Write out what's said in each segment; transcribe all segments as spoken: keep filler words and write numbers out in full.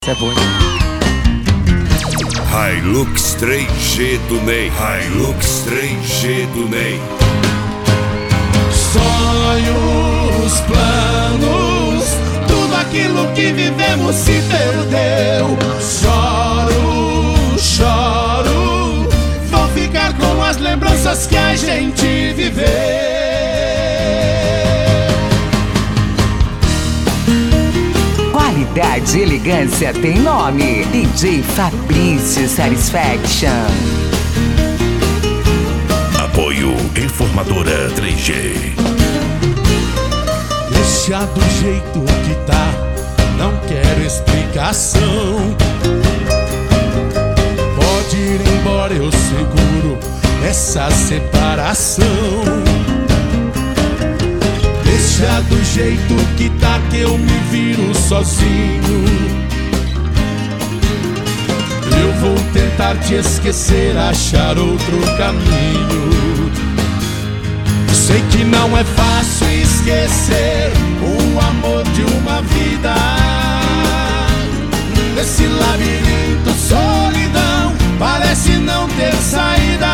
Isso é bom. Hilux três G do Ney. Hilux três G do Ney. Sonhos, planos, tudo aquilo que vivemos se perdeu. Choro, choro, vou ficar com as lembranças que a gente viveu. Qualidade e elegância tem nome. D J Fabrício Satisfaction. Apoio Informadora três G. Deixa do jeito que tá, não quero explicação. Pode ir embora, eu seguro essa separação. Deixa do jeito que tá, que eu me viro sozinho. Eu vou tentar te esquecer, achar outro caminho. Sei que não é fácil esquecer o amor de uma vida. Nesse labirinto, solidão parece não ter saída.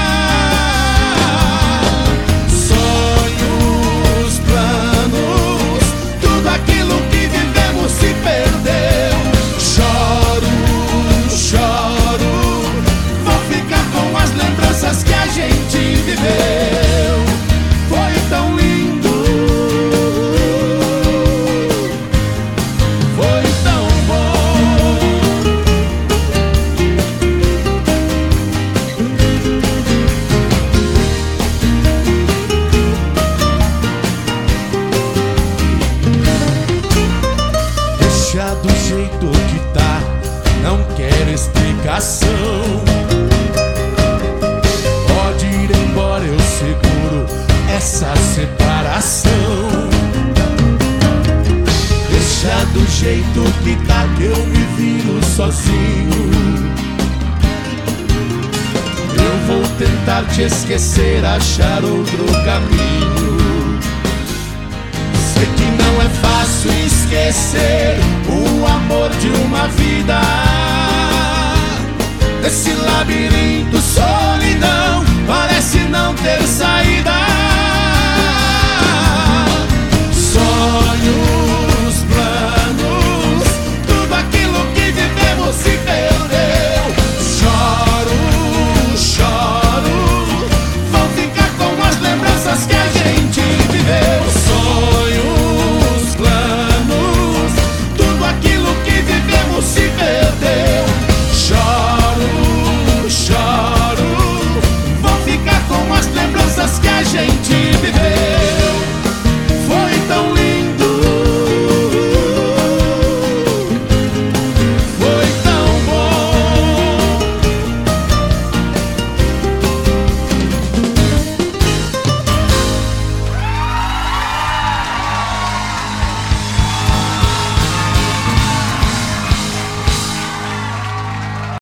Sonhos, planos, tudo aquilo que vivemos se perdeu. Choro, choro, vou ficar com as lembranças que a gente viveu. Foi tão lindo, foi tão bom. Deixa do jeito que tá, não quero explicação. Pode ir embora, eu seguro essa separação. Deixa do jeito que tá, que eu me viro sozinho. Eu vou tentar te esquecer, achar outro caminho. Sei que não é fácil esquecer o amor de uma vida. Desse labirinto, solidão parece não ter saída.